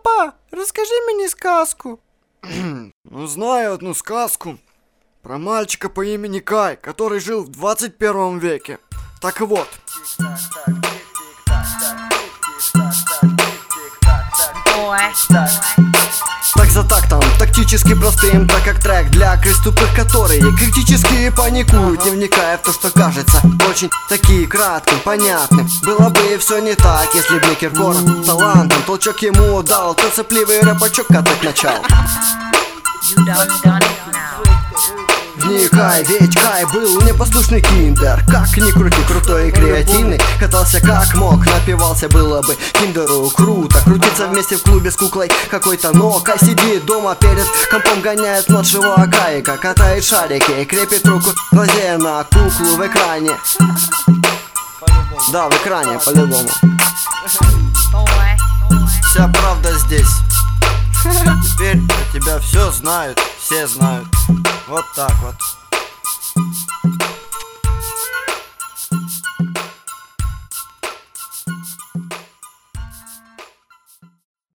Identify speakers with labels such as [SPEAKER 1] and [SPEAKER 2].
[SPEAKER 1] Папа, расскажи мне сказку.
[SPEAKER 2] Ну, знаю одну сказку про мальчика по имени Кай, который жил в 21 веке. Так вот. Так за тактом, тактически простым, так как трек для крыс тупых, которые критически паникуют, не вникая в то, что кажется очень таки кратким, понятным. Было бы все не так, если бы Киркоров талантом толчок ему дал тот сопливый рэпачок, катать начал. Вникай, ведь Кай был непослушный киндер. Как ни крути, крутой и креативный. Катался как мог, напивался, было бы киндеру круто. Крутиться вместе в клубе с куклой какой-то, но Кай сидит дома перед компом, гоняет младшего Кайка, катает шарики, крепит руку, глазея на куклу в экране. Да, в экране, по-любому. Вся правда здесь. Теперь про тебя все знают, все знают. Вот так вот.